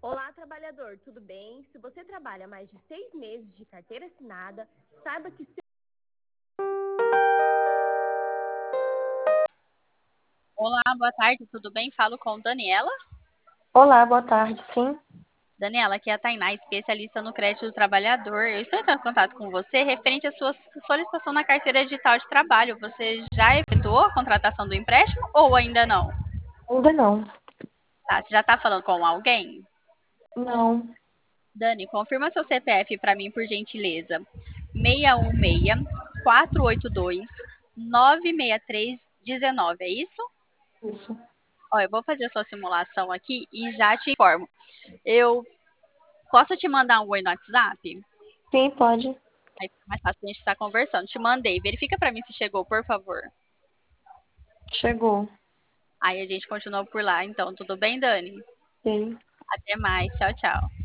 Olá, trabalhador, tudo bem? Se você trabalha mais de 6 meses de carteira assinada, saiba que Olá, boa tarde, tudo bem? Falo com Daniela. Olá, boa tarde, sim. Daniela, aqui é a Tainá, especialista no crédito do trabalhador. Eu estou entrando em contato com você referente à sua solicitação na carteira digital de trabalho. Você já efetuou a contratação do empréstimo ou ainda não? Ainda não. Tá, você já está falando com alguém? Não. Dani, confirma seu CPF para mim, por gentileza. 616-482-96319, é isso? Isso. Ó, eu vou fazer a sua simulação aqui e já te informo. Eu posso te mandar um oi no WhatsApp? Sim, pode. Aí fica mais fácil a gente estar conversando. Te mandei. Verifica pra mim se chegou, por favor. Chegou. Aí a gente continua por lá. Então, tudo bem, Dani? Sim. Até mais. Tchau, tchau.